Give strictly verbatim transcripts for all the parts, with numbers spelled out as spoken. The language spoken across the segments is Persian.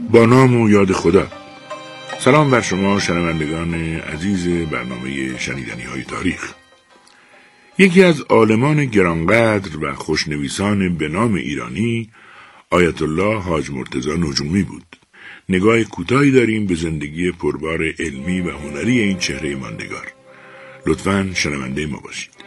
با نام و یاد خدا. سلام بر شما شنوندگان عزیز برنامه شنیدنی های تاریخ. یکی از عالمان گرانقدر و خوشنویسان به نام ایرانی آیت الله حاج مرتضی نجومی بود. نگاه کوتاهی داریم به زندگی پربار علمی و هنری این چهره ماندگار. لطفاً شنونده ما باشید.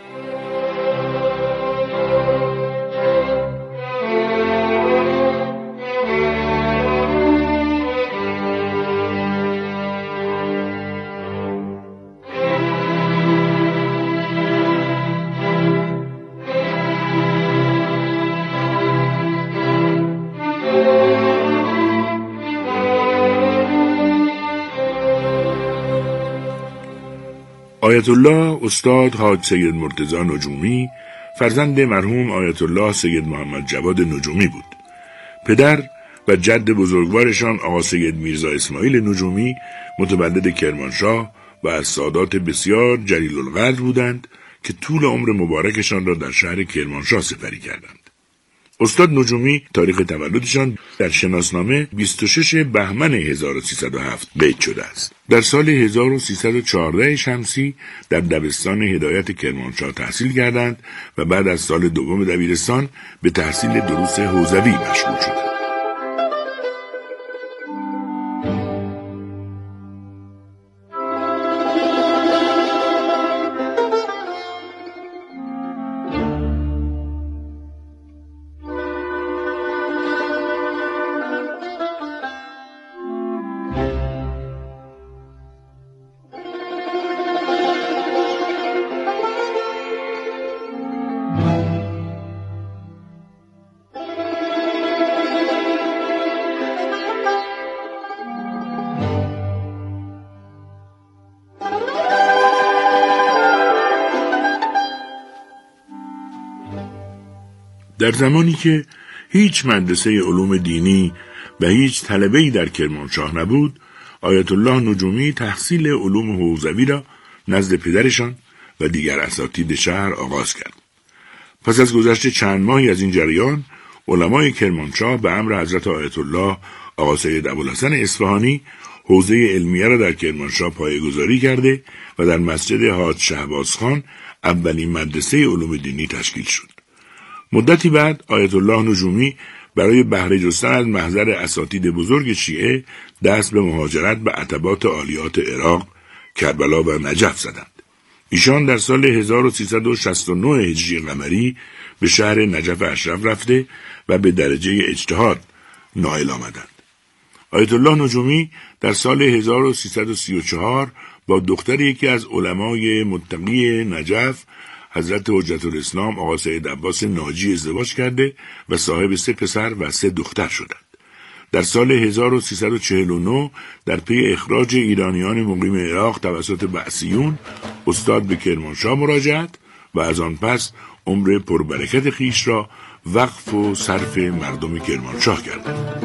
آیت الله استاد حاج سید مرتضی نجومی فرزند مرحوم آیت الله سید محمد جواد نجومی بود. پدر و جد بزرگوارشان آقا سید میرزا اسماعیل نجومی متولد کرمانشاه و از سادات بسیار جلیل القدر بودند که طول عمر مبارکشان را در شهر کرمانشاه سپری کردند. استاد نجومی تاریخ تولدشان در شناسنامه بیست و شش بهمن هزار و سیصد و هفت قید شده است. در سال هزار و سیصد و چهارده شمسی در دبستان هدایت کرمانشاه تحصیل کردند و بعد از سال دوم دبیرستان به تحصیل دروس حوزوی مشغول شدند. در زمانی که هیچ مدرسه علوم دینی و هیچ طلبه‌ای در کرمانشاه نبود، آیت الله نجومی تحصیل علوم حوزوی را نزد پدرشان و دیگر اساتید شهر آغاز کرد. پس از گذشت چند ماهی از این جریان، علمای کرمانشاه به امر حضرت آیت الله آقا سید ابوالحسن اصفهانی حوزه علمیه را در کرمانشاه پایه‌گذاری کرده و در مسجد حاج شهبازخان اولین مدرسه علوم دینی تشکیل شد. مدتی بعد آیت الله نجومی برای بهره جستن از محضر اساتید بزرگ شیعه دست به مهاجرت به عتبات عالیات عراق، کربلا و نجف زدند. ایشان در سال هزار و سیصد و شصت و نه هجری قمری به شهر نجف اشرف رفته و به درجه اجتهاد نائل آمدند. آیت الله نجومی در سال هزار و سیصد و سی و چهار با دختر یکی از علمای متقی نجف حضرت حجت الاسلام آقا سید عباس ناجی ازدواج کرده و صاحب سه پسر و سه دختر شدند. در سال هزار و سیصد و چهل و نه در پی اخراج ایرانیان مقیم عراق توسط بعثیون استاد به کرمانشاه مراجعت و از آن پس عمر پربرکت خیش را وقف و صرف مردم کرمانشاه کردند.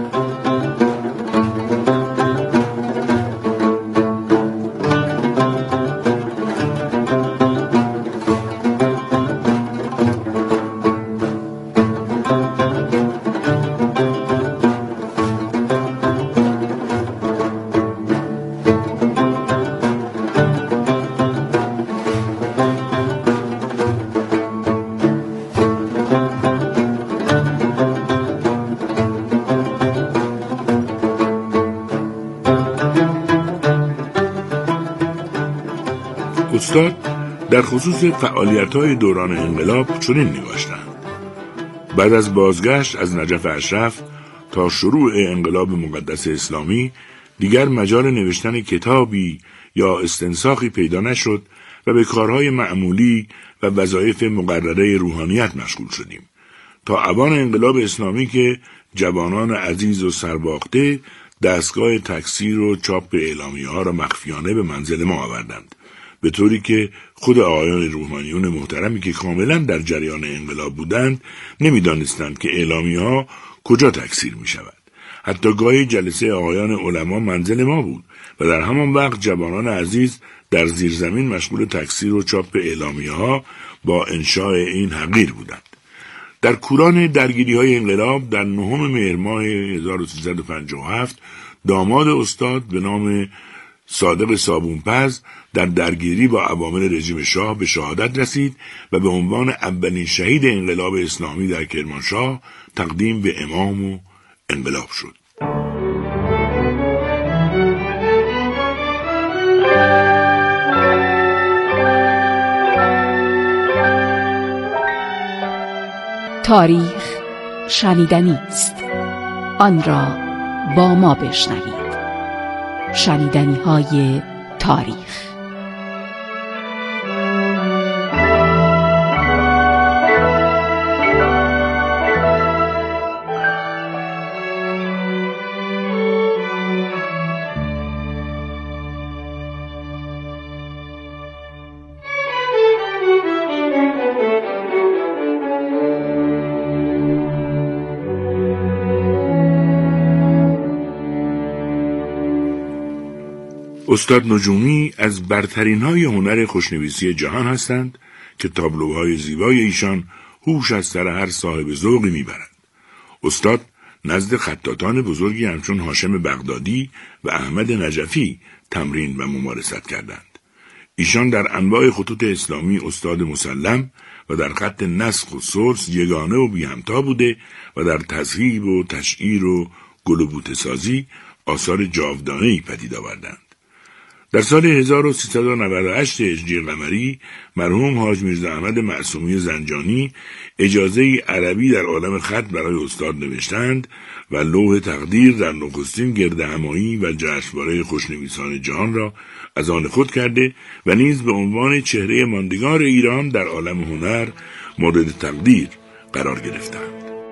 استاد در خصوص فعالیت‌های دوران انقلاب چنین نگاشتند: بعد از بازگشت از نجف اشرف تا شروع انقلاب مقدس اسلامی دیگر مجال نوشتن کتابی یا استنساخی پیدا نشد و به کارهای معمولی و وظایف مقرره روحانیت مشغول شدیم تا اوان انقلاب اسلامی که جوانان عزیز و سرباخته دستگاه تکثیر و چاپ اعلامیه‌ها را مخفیانه به منزل ما آوردند، به طوری که خود آقایان روحانیون محترمی که کاملا در جریان انقلاب بودند نمی‌دانستند که اعلامیه‌ها کجا تکثیر می‌شود. حتی گاهی جلسه آقایان علما منزل ما بود و در همان وقت جوانان عزیز در زیرزمین مشغول تکثیر و چاپ اعلامیه‌ها با انشاء این حقیر بودند. در کوران درگیری‌های انقلاب در نهم مهر ماه هزار و سیصد و پنجاه و هفت داماد استاد به نام صادق صابونپز در درگیری با عوامل رژیم شاه به شهادت رسید و به عنوان اولین شهید انقلاب اسلامی در کرمانشاه تقدیم به امام و انقلاب شد. تاریخ شنیدنی است، آن را با ما بشنوید. شنیدنی های تاریخ. استاد نجومی از برترین های هنر خوشنویسی جهان هستند که تابلوهای زیبای ایشان هوش از سر هر صاحب ذوقی میبرند. استاد نزد خطاطان بزرگی همچون هاشم بغدادی و احمد نجفی تمرین و ممارست کردند. ایشان در انواع خطوط اسلامی استاد مسلم و در خط نسخ و سرس یگانه و بی‌همتا بوده و در تذهیب و تشعیر و گل و بوته سازی آثار جاودانه‌ای پدید آوردند. در سال هزار و سیصد و نود و هشت هجری قمری مرحوم حاج میرزا احمد معصومی زنجانی اجازه عربی در عالم خط برای استاد نوشتند و لوح تقدیر در نخستین گردهمایی و جشنواره خوشنویسان جهان را از آن خود کرده و نیز به عنوان چهره ماندگار ایران در عالم هنر مورد تقدیر قرار گرفتند.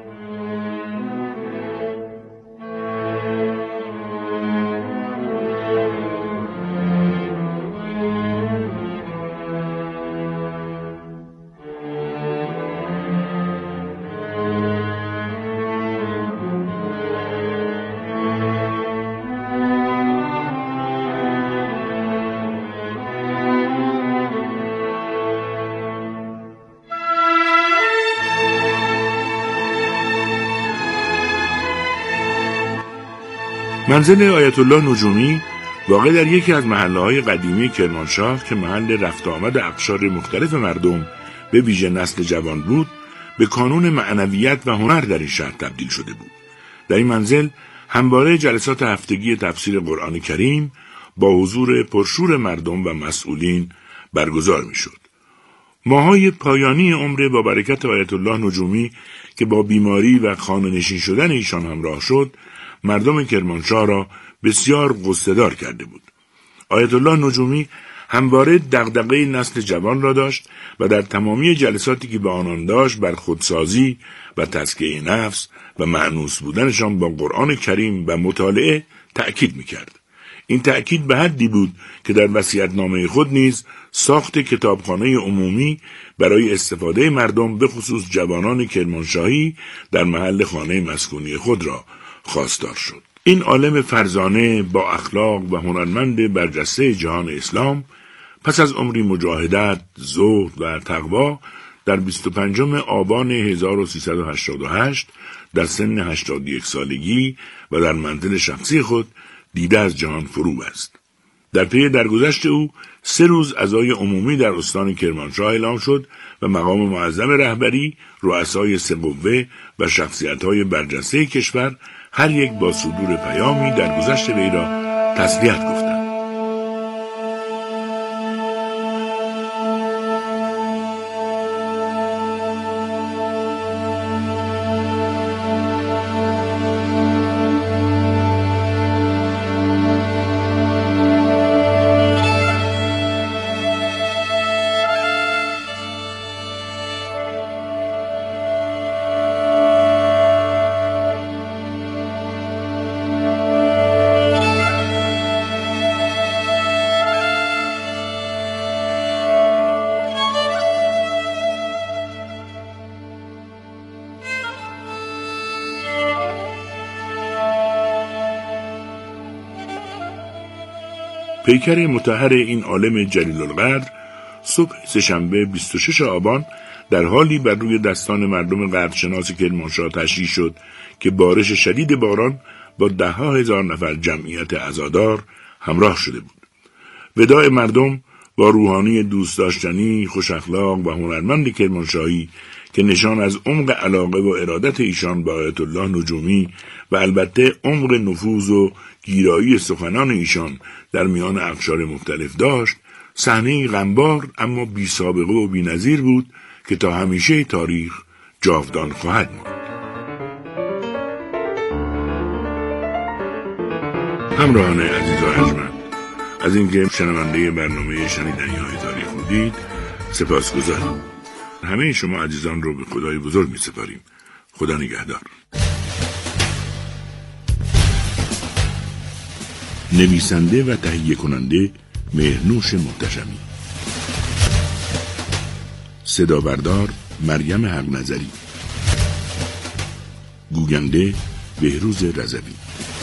منزل آیت الله نجومی واقع در یکی از محله‌های قدیمی کرمانشاه که محل رفت آمد اقشار مختلف مردم به ویژه نسل جوان بود، به کانون معنویت و هنر در این شهر تبدیل شده بود. در این منزل همواره جلسات هفتگی تفسیر قرآن کریم با حضور پرشور مردم و مسئولین برگزار می‌شد. ماهای پایانی عمر با برکت آیت الله نجومی که با بیماری و خانه‌نشین شدن ایشان همراه شد، مردم کرمانشاه را بسیار غصه‌دار کرده بود. آیت الله نجومی همواره دغدغه نسل جوان را داشت و در تمامی جلساتی که به آنان داشت بر خودسازی و تزکیه نفس و مأنوس بودنشان با قرآن کریم و مطالعه تأکید می‌کرد. این تأکید به حدی بود که در وصیت‌نامه خود نیز ساخت کتابخانه عمومی برای استفاده مردم به خصوص جوانان کرمانشاهی در محل خانه مسکونی خود را خواستار شد. این عالم فرزانه با اخلاق و هنرمند برجسته جهان اسلام پس از عمری مجاهدت، زهد و تقوا در بیست و پنجم آبان هزار و سیصد و هشتاد و هشت در سن هشتاد و یک سالگی و در منزل شخصی خود دیده از جهان فرو بست. در پی درگذشت او سه روز عزای عمومی در استان کرمانشاه اعلام شد و مقام معظم رهبری، رؤسای سه قوه و شخصیت‌های برجسته کشور هر یک با صدور پیامی در گذشت وی را تسلیت گفتند. پیکر مطهر این عالم جلیل القدر صبح سه‌شنبه بیست و شش آبان در حالی بر روی دستان مردم غربشناس کرمانشاه تشریح شد که بارش شدید باران با ده ها هزار نفر جمعیت عزادار همراه شده بود. وداع مردم با روحانی دوست داشتنی، خوش اخلاق و هنرمند کرمانشاهی که نشان از عمق علاقه و ارادت ایشان با آیت الله نجومی و البته عمق نفوذ و گیرایی سخنان ایشان در میان اقشار مختلف داشت، صحنه غمبار اما بی سابقه و بی نظیر بود که تا همیشه تاریخ جاودان خواهد ماند. همراهان عزیز و ارجمند، از اینکه شنونده برنامه شنیدنی های تاریخ بودید سپاسگزارم. همه شما عزیزان رو به خدای بزرگ می سپاریم. خدا نگهدار. نویسنده و تهیه کننده مهرنوش محتشمی، صدا بردار مریم حق نظری، گوینده بهروز رضوی.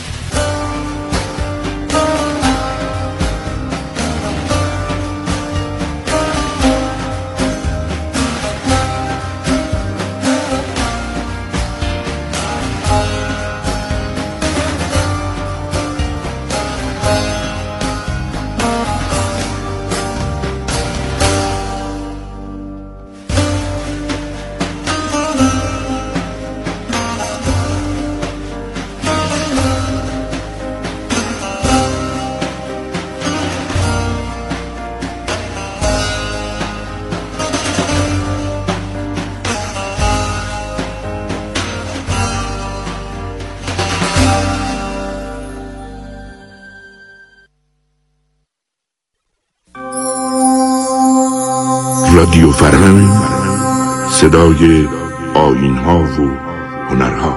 رادیو فرهنگ، صدای آیین‌ها و هنرها.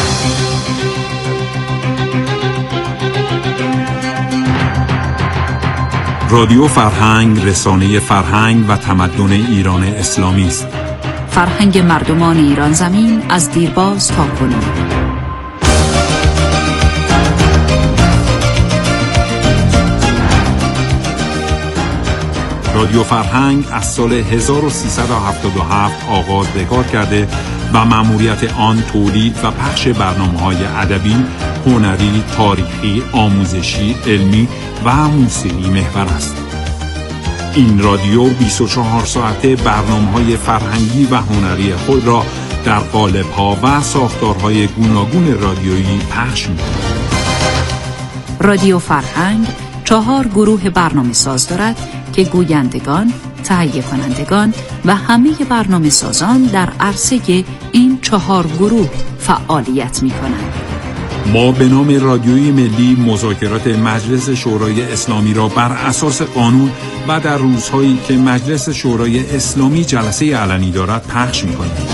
رادیو فرهنگ رسانه فرهنگ و تمدن ایران اسلامی است. فرهنگ مردمان ایران زمین از دیرباز تا کنون. رادیو فرهنگ از سال هزار و سیصد و هفتاد و هفت آغاز به کار کرده و مأموریت آن تولید و پخش برنامه‌های ادبی، هنری، تاریخی، آموزشی، علمی و موسیقی محور است. این رادیو بیست و چهار ساعته برنامه‌های فرهنگی و هنری خود را در قالب‌ها و ساختارهای گوناگون رادیویی پخش می‌کند. رادیو فرهنگ چهار گروه برنامه ساز دارد که گویندگان، تهیه کنندگان و همه برنامه سازان در عرصه این چهار گروه فعالیت می کنند. ما به نام رادیوی ملی مذاکرات مجلس شورای اسلامی را بر اساس قانون و در روزهایی که مجلس شورای اسلامی جلسه علنی دارد پخش می کنیم.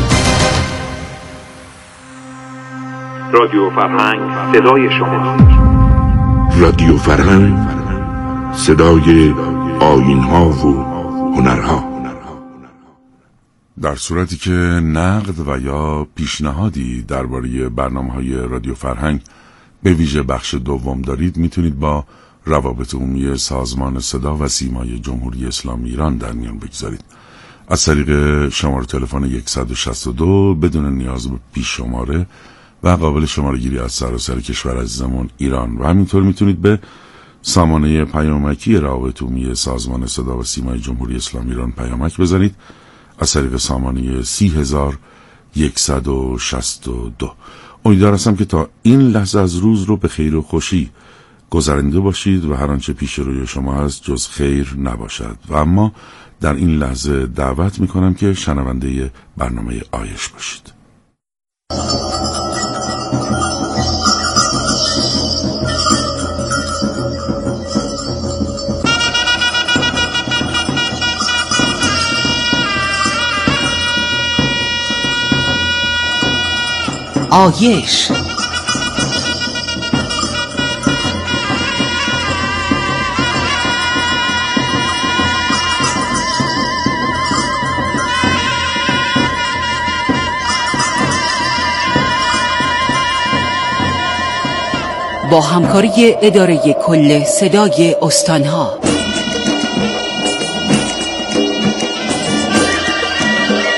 رادیو فرهنگ، صدای شما. رادیو فرهنگ، صدای آیین‌ها و هنرها. در صورتی که نقد و یا پیشنهادی درباره برنامه‌های رادیو فرهنگ به ویژه بخش دوم دارید، میتونید با روابط عمومی سازمان صدا و سیمای جمهوری اسلامی ایران در میان بگذارید. از طریق شماره تلفن صد و شصت و دو بدون نیاز به پیش شماره و قابل شماره گیری از سراسر کشور عزیزمون ایران، و همینطور میتونید به سامانه پیامکی روابط عمومی سازمان صدا و سیمای جمهوری اسلامی ایران پیامک بزنید از طریق سامانه سی هزار یکصد و شصت و دو. امیدوار هستم که تا این لحظه از روز رو به خیر و خوشی گذرانده باشید و هر آنچه پیش روی شما هست جز خیر نباشد. و اما در این لحظه دعوت میکنم که شنونده برنامه آیش باشید. آیش با همکاری اداره کل صدای استانها.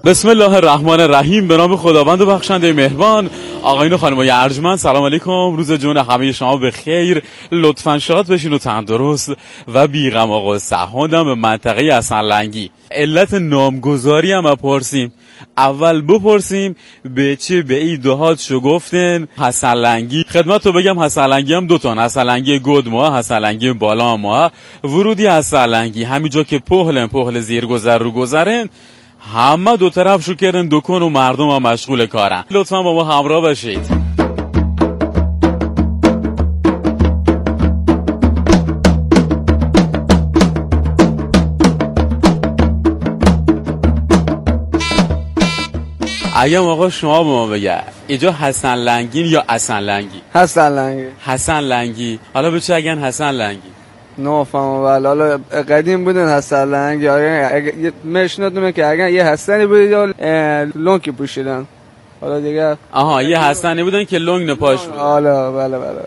بسم الله الرحمن الرحیم. به نام خداوند و بخشنده مهربان. آقایون و خانم‌های ارجمند، سلام علیکم. روز جون همه شما به خیر. لطفاً شاد بشین و تندرست و بی‌غم. آقا سهاندم به منطقه حسن‌لنگی. علت نامگذاری هم بپرسیم. اول بپرسیم به چه به این دهات شو گفتن حسن‌لنگی. خدمت تو بگم حسن‌لنگی هم دوتان، حسن‌لنگی گود ماه، حسن‌لنگی بالا ماه. ورودی حسن‌لنگی همینجا که پهلن پهل زیر گذر رو گذرن، همه دو طرف شو کردن دکان و مردم هم مشغول کارن. لطفا با ما همراه باشید. اگه آقا شما به ما بگه اینجا حسن‌لنگی یا حسن‌لنگی؟ حسن‌لنگی. حسن‌لنگی. حالا به چه اگن حسن‌لنگی؟ نفهمم ولی حالا قدیم بودن حسن‌لنگی. اگه مشنادونه که اگه یه حسنی بود یا لونکی پوشیدن. حالا دیگه آها یه حسنی بودن که لونگ نپاش بود. حالا بله بله.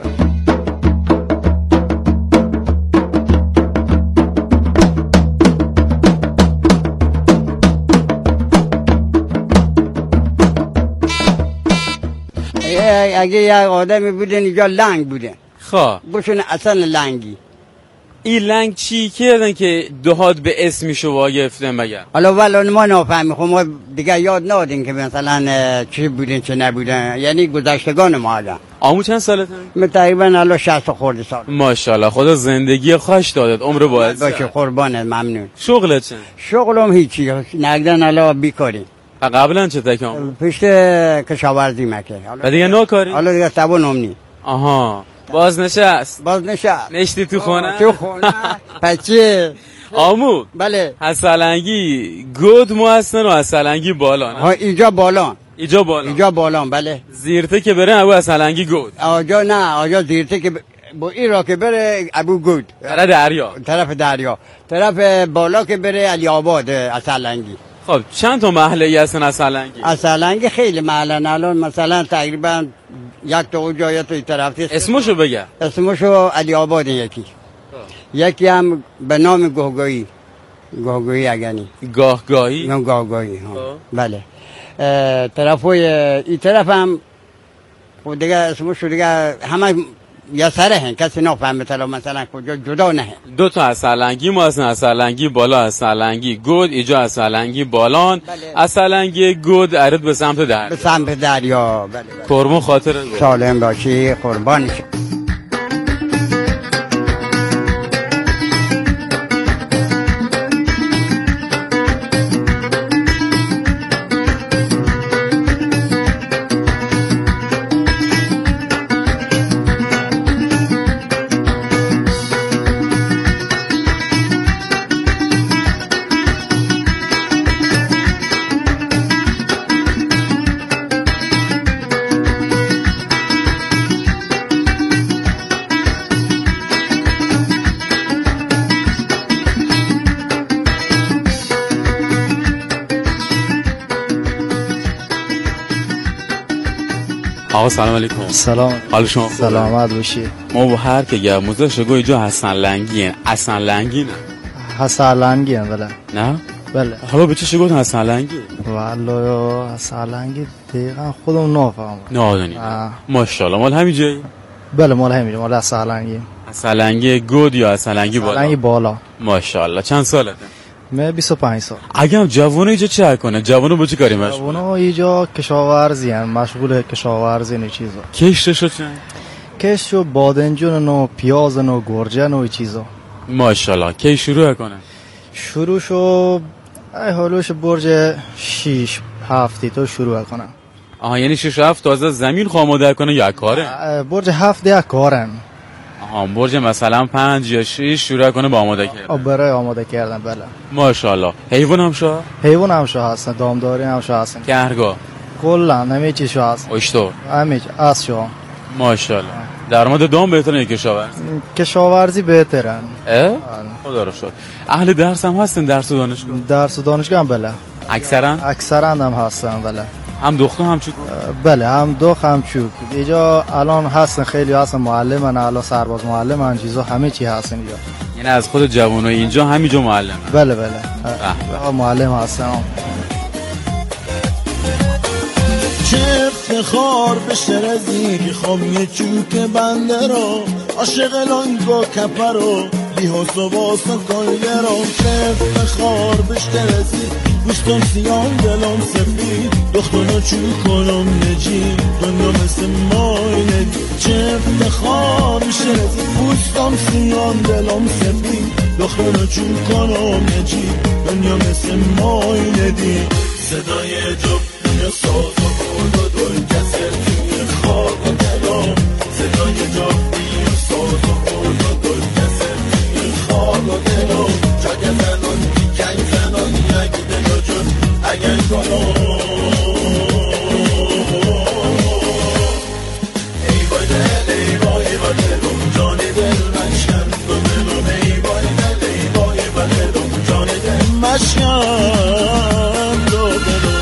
اگه یه آدمی بودن اینجا لنگ بودن خواه بشون اصلا لنگی. این لنگ چی کردن که دهات به اسمشو واقفتن مگر؟ حالا ولی ما نفهمی، خب ما دیگه یاد ندادیم که مثلا چی بودن چه نبودن، یعنی گذشتگان ما آدم. آمو چند سالتن؟ من تقریبا الان شصت خورده سال. ماشاءالله، خدا زندگی خوش دادت، عمر باید باشه. قربانت، ممنون. شغلت چند؟ شغلم هیچی، نگدن الان بیکاری. قبلا چه تکام؟ پشت کشاورزی مکه. و دیگه نوکاری؟ حالا دیگه توانم نی. آها باز نشست. باز نشست. نشتی تو خونه؟ تو خونه. پچه آمو بله. حسن‌لنگی گود مو هستن و حسن‌لنگی بالا نه؟ ها اینجا بالا. اینجا بالا. اینجا بالا بله. زیرته که بره ابو حسن‌لنگی گود. آجا نه، آجا زیرته که ب... با این را که بره ابو گود. طرف دریا. طرف دریا. طرف بالا که بره علی آباد حسن‌لنگی. خب چند تا محله هستن حسن‌لنگی؟ حسن‌لنگی خیلی محله الان مثلا تقریبا یک تا اونجا یا تا این طرف. اسمشو بگه. اسمشو علی آباد یکی. یکی هم به نام گهگاهی. گهگاهی اگنی. گاهگاهی؟ نه گاهگاهی ها. بله. طرفای این طرف هم خود دیگه اسمشو دیگه همه یا سره هن، کسی نفهمه مثلا مثلا کجا جدا نه. دو تا حسن‌لنگی ما هستن، حسن‌لنگی بالا، حسن‌لنگی گود. اینجا حسن‌لنگی بالان. بله. حسن‌لنگی گود ارد به سمت دریا. به سمت دریا. بله. قربون خاطر سالم باشی، قربان شی. آقا سلام علیکم. سلام. حال شما؟ سلامت باشی. ما با هر که گه موزه شگو اینجا حسن‌لنگی هن. حسن‌لنگی نه؟ حسن‌لنگی هن بله. نه؟ بله. حالا به چه شگو حسن‌لنگی؟ والا حسن‌لنگی دقیقا خودم نفهم. نه آدانی. ماشاءالله مال همین جایی؟ بله مال همین، مال حسن‌لنگی. حسن‌لنگی گود یا حسن‌لنگی بالا؟ حسن‌لنگی بالا. ماشاءالله. چند سالته؟ من بیست و پنج سال. اگه هم جوونه اینجا چه کنه؟ جوونه با چه کاری مشغول؟ جوونه اینجا کشاورزی هن، مشغول کشاورزی نه چیزا. کشتشو چند؟ کشتشو بادنجون و پیاز و گرجن و چیزا. ماشاءالله. کی شروع کنه؟ شروعشو ای حالوش برج شش هفت تا شروع کنه. آها یعنی شش هفت تازه زمین خاموده کنه یا کاره؟ برج هفت یک کارن. آها برج مثلا پنج یا شش شروع کنه با آماده کردن. برای آماده کردن بله. ماشاءالله. حیوان هم شو؟ حیوان هم شو هستن، دامداری هم شو هستن. کهرگاه. کلا همه چی شو هست. اشتر. همه چی از شو. ماشاءالله. درآمد دام بهتره یا کشاورزی؟ کشاورزی بهترن. اه؟ خدا رو شکر. اهل درس هم هستن درس و دانشگاه؟ درس و دانشگاه هم بله. اکثرا؟ اکثرا هم هستن بله. هم دختر هم چوب؟ بله هم دختر هم چوب. اینجا الان هستن خیلی هستن معلمن، الان سرباز معلمن، چیزا همه چی هستن اینجا. یعنی از خود جوانای اینجا همینجا معلم؟ بله بله. معلم هستن. چه افتخار به شرزی که خامی چوک بنده را عاشق لانگا کپه را بیهاس و باسا کالگه را چه افتخار به شرزی بوستم سیان دلم سفید دختانا چو کنم نجی دنیا مثل مای ندی چه افتخار به شرزی بوستم سیان دلم سفید دختانا چو کنم نجی دنیا مثل مای ندی صدای جب یا ساز و بود و دل کسر توی خواب و دلم صدای جب یا ساز و بود و دل کسر توی خواب و دلم چاک زنان کنگ زنان یک دل جن اگر کنم ای بای دل ای بای با دلم جان دل مشکن دو دلم ای بای دل ای بای با دلم جان دل مشکن دو دلم.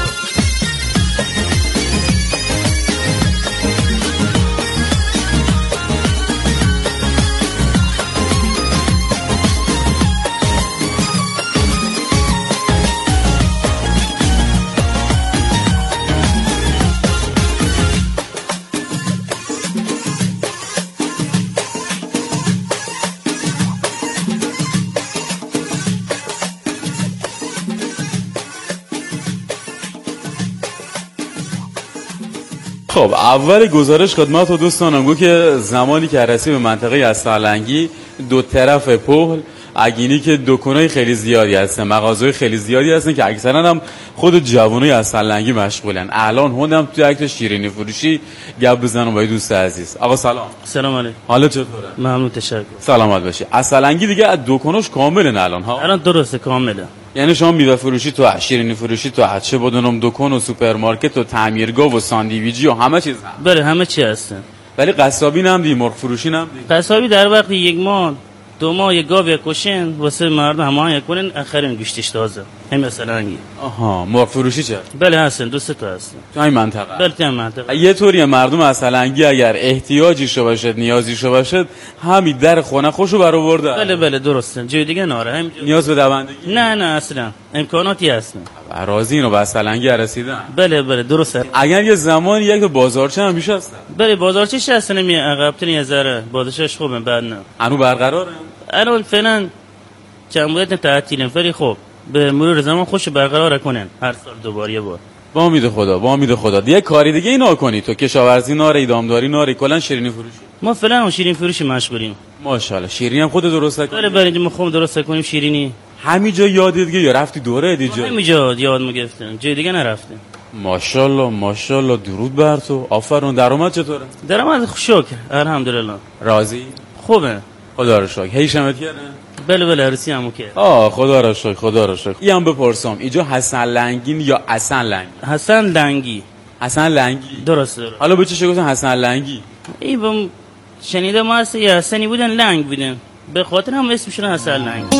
خب اول گزارش خدمت و دوستانم گو که زمانی که رسی به منطقه اصفهانلنگی دو طرف پل اگینی که دکانای خیلی زیادی هستن مغازهای خیلی زیادی هستن که اکثرا هم خود جوانای اصفهانلنگی مشغولن. الان هوندم توی اکت شیرینی فروشی گپ بزنم با دوست عزیز. آقا سلام. سلام علیکم. حالت چطوره؟ ممنون تشکر. سلامت باشی. اصفهانلنگی دیگه از دکاناش کاملن الان ها؟ الان درسته کامله. یعنی شما میوه فروشی تو شیرینی فروشی تو چه بدونم دکان و سوپرمارکت و تعمیرگاه و ساندویچی و همه چیز هم. بله همه چی هستن. ولی قصابی نم دی مرغ فروشی نم دی. قصابی در وقت یک ماه دو ماه یک گاو یکوشن واسه مردم همه یکونن آخرین گوشتش تازه. هم مثلا انگی. آها مرغ فروشی چه؟ بله هستن دو سه تا هستن. تو این منطقه. بله تو این منطقه. یه طوری مردم اصلا انگی اگر احتیاجی شو باشد نیازی شو باشد همین در خونه خوشو برآورده. بله بله درسته. جای دیگه ناره. هم نیاز به دوندگی؟ نه نه اصلا. امکاناتی هستن. راضی اینو به اصلنگی رسیدن. بله بله درسته. اگر یه زمانی یک بازارچه هم میشه هستن. بله بازارچه‌ش هستن می عقب‌تر یه ذره بازارچه‌ش خوبه بعد نه. انو برقراره. الان فعلا چند مدت تعطیلن ولی خب به مرور زمان خوش برقرار کنن هر سال دوباره یه بار. با امید خدا با امید خدا. دیگه کاری دیگه اینا کنی تو کشاورزی ناره ایدامداری ناره کلا شیرینی فروشی. ما فعلا شیرینی فروشی مشغولیم. ماشاءالله. شیرینی هم خود درست کنی؟ بله بله ما خودمون درست کنیم شیرینی. همینجا یاد دیگه یا رفتی دوره دیگه؟ همینجا یاد میگفتن جای دیگه نرفتیم. ماشاءالله ماشاءالله درود بر تو. آفرین. درآمد چطوره؟ درآمد شکر الحمدلله. راضی؟ خوبه. خدا رو شکر. هی شمت کرده؟ بله بله عروسی همو کرد. آه خدا رو شکر خدا رو شکر. اینم بپرسم اینجا حسن لنگین یا حسن لنگی؟ حسن لنگی. حسن لنگی. درست درست. حالا به چه شو گفتن حسن لنگی؟ ای بم شنیده ما هست یه حسنی بودن لنگ بودن به خاطر هم اسمشون حسن لنگی.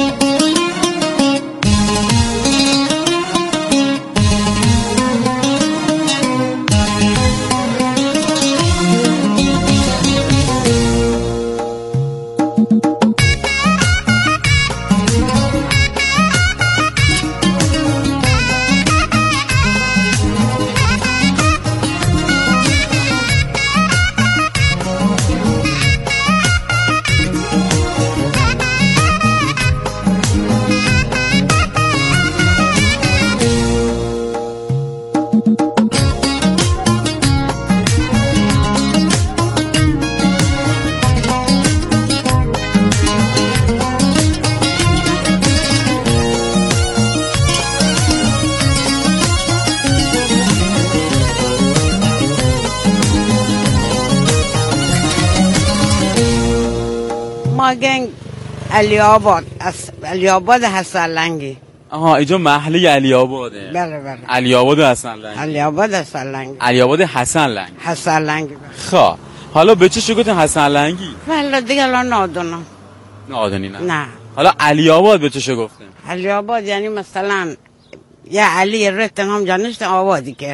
گنگ علی آباد از علی آباد حسن لنگی. آها اینجا محله علی آباده. بله بله. علی آباد حسن لنگی. علی آباد حسن لنگی. علی آباد حسن لنگی. حسن لنگی. خب حالا به چه شو گفتن حسن لنگی؟ والا دیگه الان نادونم. نادونی نه. نه. حالا علی آباد به چه شو گفتن؟ علی آباد یعنی مثلا یه علی رتن هم جانشت آبادی کرده.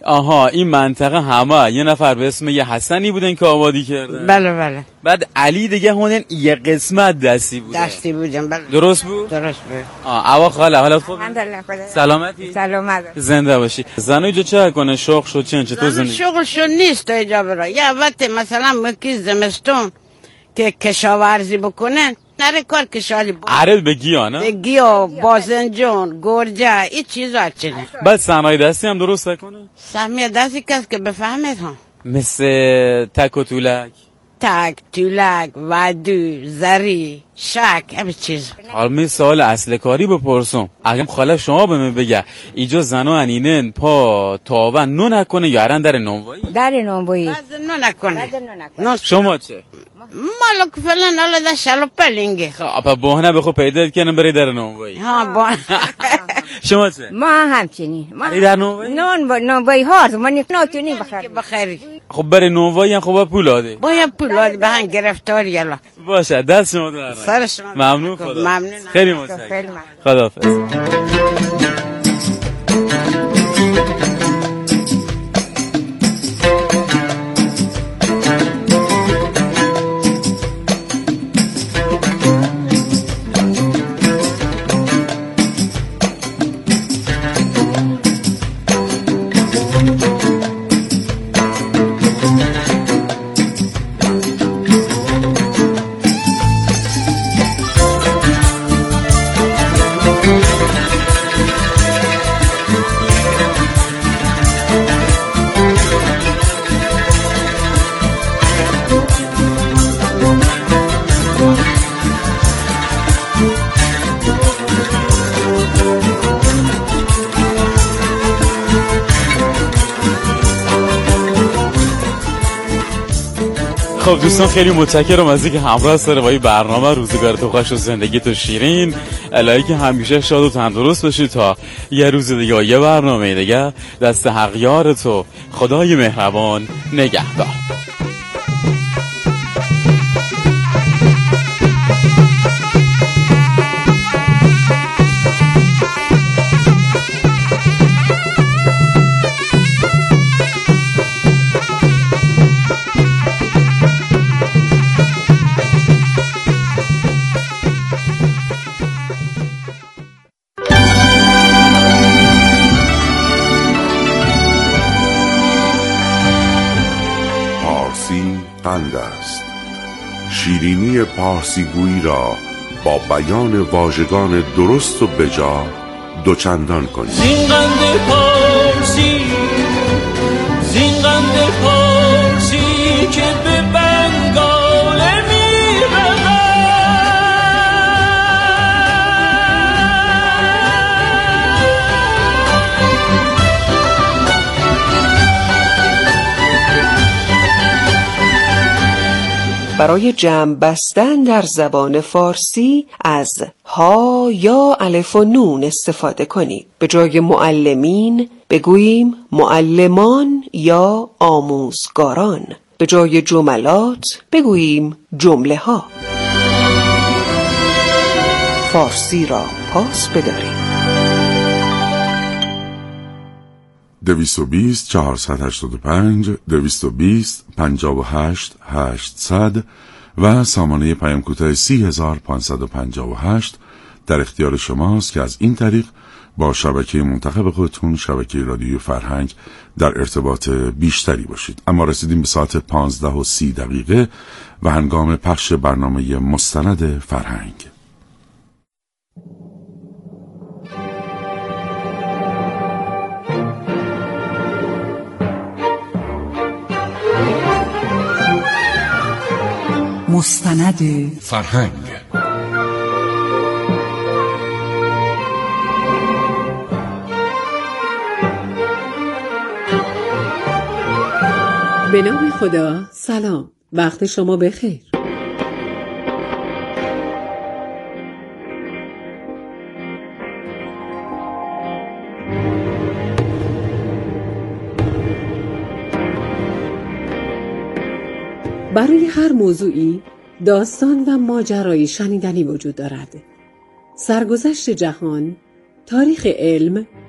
آها این منطقه همه یه نفر به اسم یه حسنی بودن که آبادی کردن. بله بله. بعد علی دیگه هونن یه قسمت دستی بودن. دستی بودن بله. درست بود؟ درست بود. آه اوا خاله حالت خوبه؟ الحمدلله خدا. سلامتی؟ سلامت. زنده باشی. زنو اینجا چه کنه؟ شغل شد چه چطور زندگی؟ شغلشون نیست اینجا برا. یه وقت مثلا مکی زمستون که کشاورزی بکنن نره کار کشالی بود. عرض به گیا نه؟ به گیا، بازنجان، گرجه، این چیزا چنه. بعد صنایع دستی هم درست کنه؟ صنایع دستی کس که بفهمید ها. مثل تک و طولک. تک، طولک، ودو، زری، شک، همه چیز. حالا می سوال اصل کاری بپرسم. اگه خاله شما به من بگه اینجا زنا انینن پا تاون نو نکنه یارن در نونوایی؟ در نونوایی. بعد نو نکنه. نو شما چه؟ مالو که فلان حالا در شلو پلینگه. خب اپا بهنه بخو پیدا کنم بری در نونوایی. ها بهنه. شما چه؟ ما همچنین. بری در نونوایی؟ نون نونوایی هارد ما نتونی بخری. بخری. خب بری نونوایی هم خب پولاده. باید پولاده به هم گرفتاری یلا. باشه دست شما در. سر شما. ممنون خدا. ممنون. خیلی متشکرم. خداحافظ. خب دوستان خیلی متشکرم از اینکه همراه هستید با این برنامه. روزگارتون خوش و زندگیتون شیرین. الهی که همیشه شاد و تندرست باشید تا یه روز دیگه یه برنامه دیگه. دست حق یارتو خدای مهربان نگهدار. قند است. شیرینی پارسیگویی را با بیان واژگان درست و بجا دوچندان کنید. زین قند پارسی، زین قند پارسی که به بنگال میرود. برای جمع بستن در زبان فارسی از ها یا الف و نون استفاده کنید. به جای معلمین بگوییم معلمان یا آموزگاران. به جای جملات بگوییم جمله ها. فارسی را پاس بداریم. دویست و بیست چهارصد و هشتاد و پنج دویست و بیست پنجاه و هشت هشتصد و سامانه پیام کوتاه سی هزار پانصد و پنجاه و هشت در اختیار شماست که از این طریق با شبکه منتخب خودتون، شبکه رادیوی فرهنگ، در ارتباط بیشتری باشید. اما رسیدیم به ساعت پانزده و سی دقیقه و هنگام پخش برنامه مستند فرهنگ. مستند فرهنگ. به نام خدا. سلام، وقت شما بخیر. برای هر موضوعی داستان و ماجرای شنیدنی وجود دارد. سرگذشت جهان، تاریخ علم،